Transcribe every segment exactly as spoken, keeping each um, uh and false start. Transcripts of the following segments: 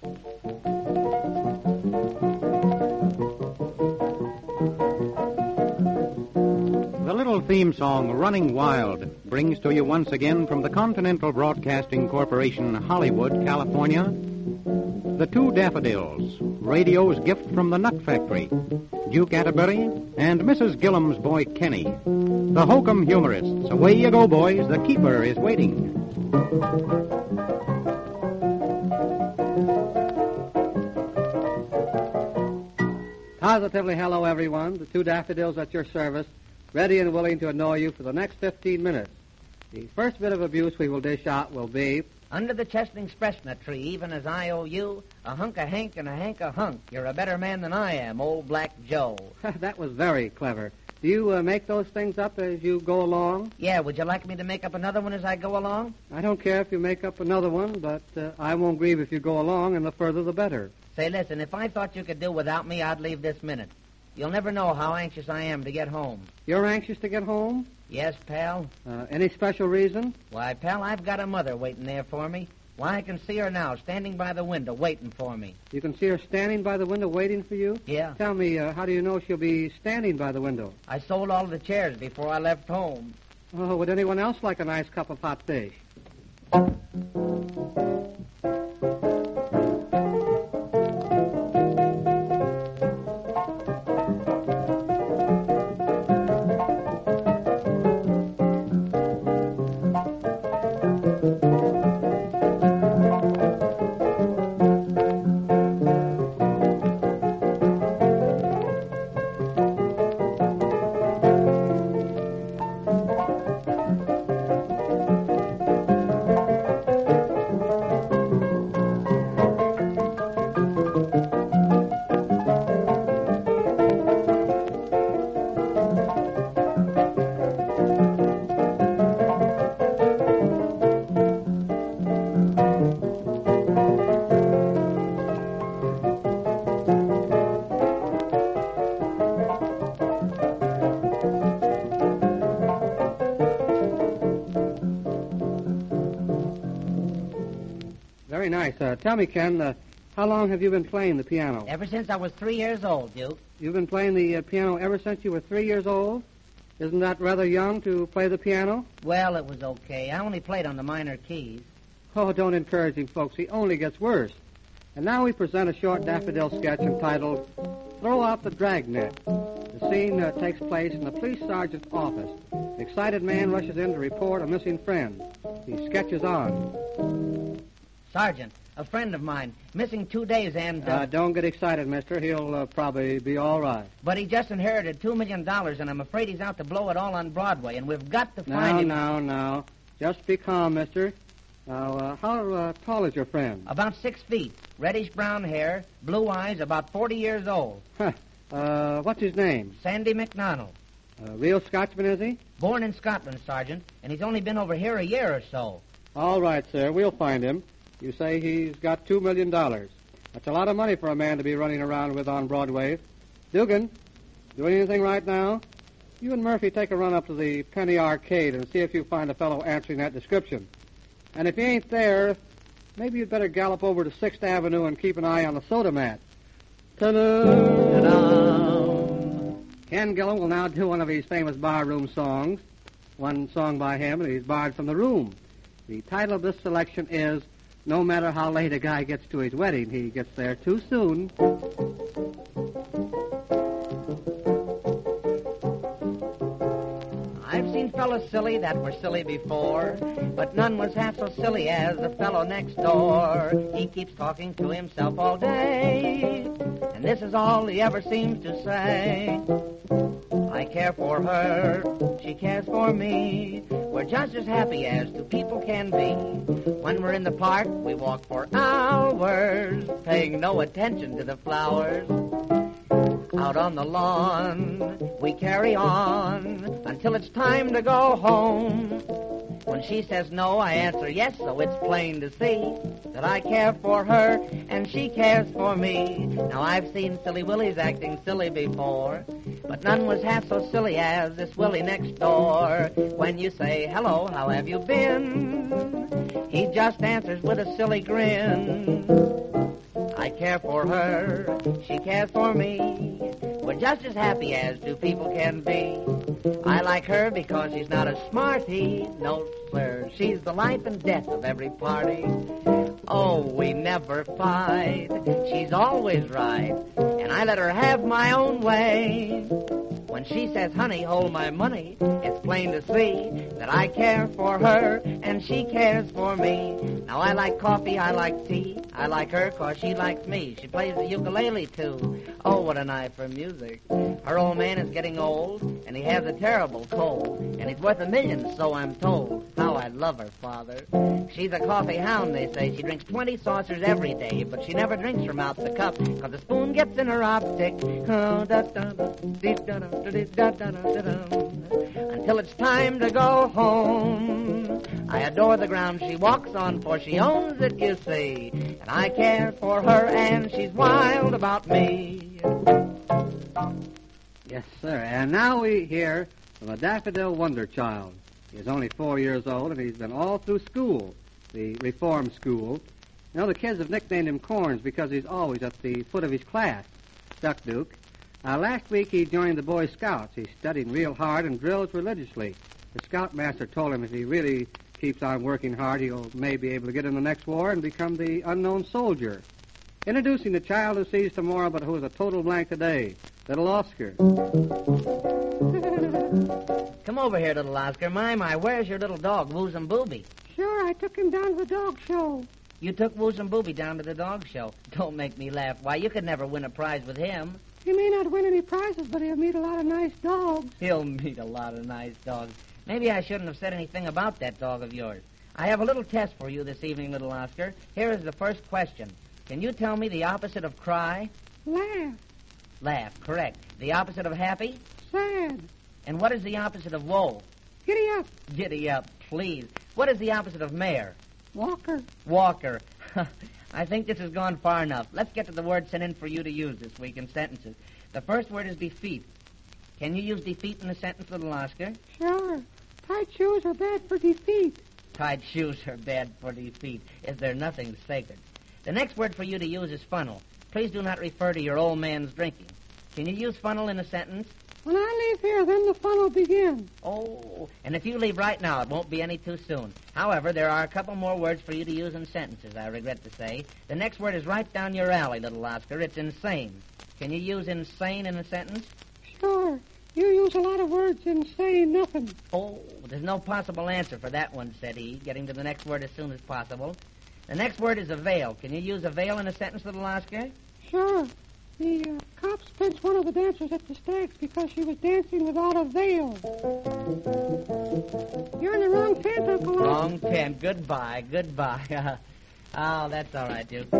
The little theme song, Running Wild, brings to you once again from the Continental Broadcasting Corporation, Hollywood, California, The Two Daffodils, radio's gift from the Nut Factory, Duke Atterbury, and Missus Gillum's boy Kenny. The Hokum humorists. Away you go, boys. The keeper is waiting. Positively hello, everyone. The Two Daffodils at your service, ready and willing to annoy you for the next fifteen minutes. The first bit of abuse we will dish out will be... Under the chestnut chestnut tree, even as I owe you, a hunk a hank and a hank a hunk. You're a better man than I am, old Black Joe. That was very clever. Do you uh, make those things up as you go along? Yeah, would you like me to make up another one as I go along? I don't care if you make up another one, but uh, I won't grieve if you go along, and the further the better. Say, listen, if I thought you could do without me, I'd leave this minute. You'll never know how anxious I am to get home. You're anxious to get home? Yes, pal. Uh, any special reason? Why, pal, I've got a mother waiting there for me. Why, I can see her now, standing by the window, waiting for me. You can see her standing by the window waiting for you? Yeah. Tell me, uh, how do you know she'll be standing by the window? I sold all the chairs before I left home. Oh, would anyone else like a nice cup of hot fish? Very nice. Uh, tell me, Ken, uh, how long have you been playing the piano? Ever since I was three years old, Duke. You've been playing the uh, piano ever since you were three years old? Isn't that rather young to play the piano? Well, it was okay. I only played on the minor keys. Oh, don't encourage him, folks. He only gets worse. And now we present a short daffodil sketch entitled Throw Out the Dragnet. The scene uh, takes place in the police sergeant's office. The excited man rushes in to report a missing friend. He sketches on. Sergeant, a friend of mine, missing two days and... Uh, uh, don't get excited, mister. He'll uh, probably be all right. But he just inherited two million dollars, and I'm afraid he's out to blow it all on Broadway, and we've got to find now, him... Now, now, now. Just be calm, mister. Now, uh, how uh, tall is your friend? About six feet, reddish-brown hair, blue eyes, about forty years old. Huh. Uh, what's his name? Sandy McDonald. A real Scotchman, is he? Born in Scotland, Sergeant, and he's only been over here a year or so. All right, sir. We'll find him. You say he's got two million dollars. That's a lot of money for a man to be running around with on Broadway. Dugan, doing anything right now? You and Murphy take a run up to the Penny Arcade and see if you find a fellow answering that description. And if he ain't there, maybe you'd better gallop over to sixth Avenue and keep an eye on the soda mat. Ta-da! Ta-da! Ken Gillum will now do one of his famous barroom songs. One song by him, and he's barred from the room. The title of this selection is No Matter How Late a Guy Gets to His Wedding, He Gets There Too Soon. I've seen fellows silly that were silly before, but none was half so silly as the fellow next door. He keeps talking to himself all day, and this is all he ever seems to say. I care for her, she cares for me. We're just as happy as two people can be. When we're in the park, we walk for hours, paying no attention to the flowers. Out on the lawn, we carry on until it's time to go home. When she says no, I answer yes, so it's plain to see that I care for her and she cares for me. Now, I've seen Silly Willies acting silly before, but none was half so silly as this Willie next door. When you say, hello, how have you been? He just answers with a silly grin. I care for her, she cares for me. We're just as happy as two people can be. I like her because she's not a smarty. No, sir, she's the life and death of every party. Oh, we never fight. She's always right, and I let her have my own way. When she says, honey, hold my money, it's plain to see that I care for her and she cares for me. Now, I like coffee, I like tea. I like her 'cause she likes me. She plays the ukulele, too. Oh, what an eye for music. Her old man is getting old, and he has a terrible cold, and he's worth a million, so I'm told. How I love her, Father. She's a coffee hound, they say. She drinks twenty saucers every day, but she never drinks from out the cup 'cause the spoon gets in her optic. Oh, da, da, da, dee, da, da, da, dee, da, da, da, da, da. Until it's time to go home. I adore the ground she walks on, for she owns it, you see. And I care for her, and she's wild about me. Yes, sir. And now we hear from a Daffodil Wonder Child. He's only four years old, and he's been all through school, the reform school. You know, the kids have nicknamed him Corns because he's always at the foot of his class. Duck Duke. Uh, last week he joined the Boy Scouts. He's studying real hard and drills religiously. The scoutmaster told him if he really keeps on working hard, he'll may be able to get in the next war and become the unknown soldier. Introducing the child who sees tomorrow but who is a total blank today, little Oscar. Come over here, little Oscar. My, my, where's your little dog, Woozum Booby? Sure, I took him down to the dog show. You took Woozum Booby down to the dog show. Don't make me laugh. Why, you could never win a prize with him. He may not win any prizes, but he'll meet a lot of nice dogs. He'll meet a lot of nice dogs. Maybe I shouldn't have said anything about that dog of yours. I have a little test for you this evening, little Oscar. Here is the first question. Can you tell me the opposite of cry? Laugh. Laugh, correct. The opposite of happy? Sad. And what is the opposite of woe? Giddy up. Giddy up, please. What is the opposite of mare? Walker. Walker. I think this has gone far enough. Let's get to the word sent in for you to use this week in sentences. The first word is defeat. Can you use defeat in a sentence, little Oscar? Sure. Tight shoes are bad for defeat. Tight shoes are bad for defeat. Is there nothing sacred? The next word for you to use is funnel. Please do not refer to your old man's drinking. Can you use funnel in a sentence? When I leave here, then the fun will begin. Oh, and if you leave right now, it won't be any too soon. However, there are a couple more words for you to use in sentences, I regret to say. The next word is right down your alley, little Oscar. It's insane. Can you use insane in a sentence? Sure. You use a lot of words and say nothing. Oh, there's no possible answer for that one, said he, getting to the next word as soon as possible. The next word is avail. Can you use avail in a sentence, little Oscar? Sure. The uh, cops pinched one of the dancers at the Stags because she was dancing without a veil. You're in the wrong tent, Uncle Oscar. Wrong tent. Goodbye, goodbye. Oh, that's all right, Duke.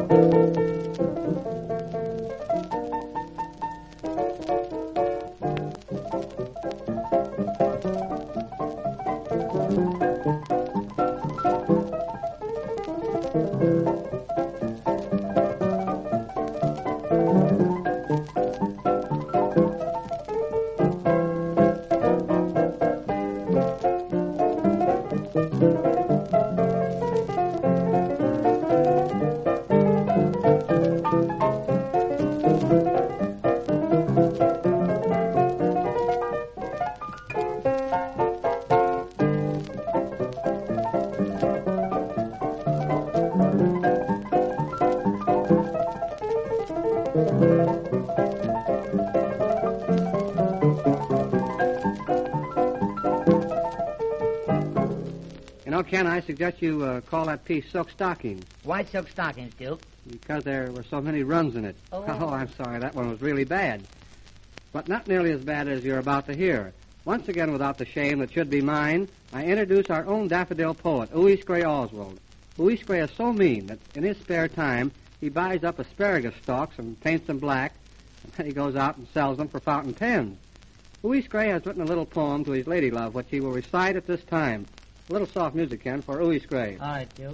Ken, I suggest you uh, call that piece Silk Stockings. Why silk stockings, Duke? Because there were so many runs in it. Oh. oh, I'm sorry. That one was really bad. But not nearly as bad as you're about to hear. Once again, without the shame that should be mine, I introduce our own daffodil poet, Uis Gray Oswald. Uis Gray is so mean that in his spare time, he buys up asparagus stalks and paints them black, and then he goes out and sells them for fountain pens. Uis Gray has written a little poem to his lady love, which he will recite at this time. A little soft music, Ken, for Uis Gray. All right, Duke.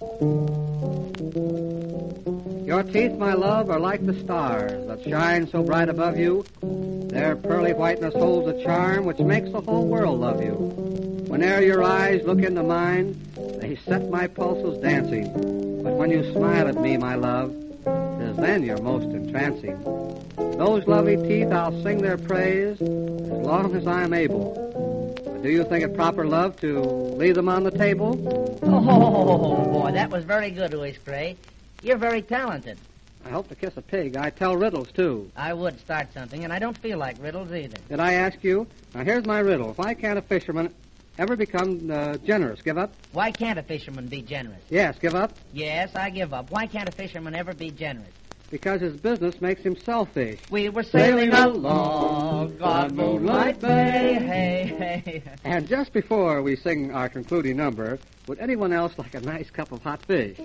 Your teeth, my love, are like the stars that shine so bright above you. Their pearly whiteness holds a charm which makes the whole world love you. Whene'er your eyes look into mine, they set my pulses dancing. But when you smile at me, my love, 'tis then you're most entrancing. Those lovely teeth, I'll sing their praise as long as I'm able. But do you think it proper, love, to leave them on the table? Oh, boy, that was very good, Louis Gray. You're very talented. I hope to kiss a pig. I tell riddles, too. I would start something, and I don't feel like riddles either. Did I ask you? Now, here's my riddle. Why can't a fisherman ever become uh, generous? Give up? Why can't a fisherman be generous? Yes, give up? Yes, I give up. Why can't a fisherman ever be generous? Because his business makes him selfish. We were sailing along on Moonlight Bay, hey, hey. And just before we sing our concluding number, would anyone else like a nice cup of hot fish?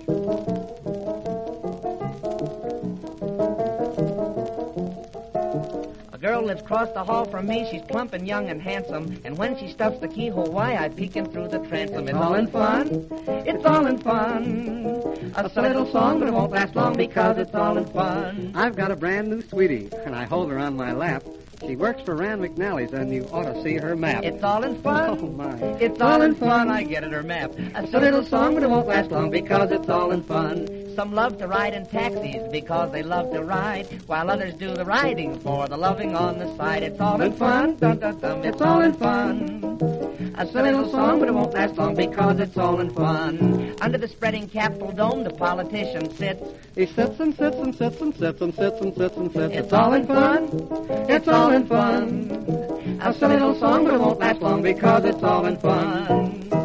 A girl lives across the hall from me. She's plump and young and handsome. And when she stuffs the keyhole, why, I peek in through the transom. It's all in fun. It's all in fun. A silly little song, but it won't last long because it's all in fun. I've got a brand new sweetie, and I hold her on my lap. She works for Rand McNally's, and you ought to see her map. It's all in fun. Oh, my. It's all in fun. I get it, her map. A silly little song, but it won't last long because it's all in fun. Some love to ride in taxis because they love to ride, while others do the riding for the loving on the side. It's all in fun. Dun, dun, dun. It's all in fun. A silly little song, but it won't last long because it's all in fun. Under the spreading Capitol dome, the politician sits. He sits and sits and sits and sits and sits and sits and sits. It's all in fun. It's all in fun. A silly little song, but it won't last long because it's all in fun.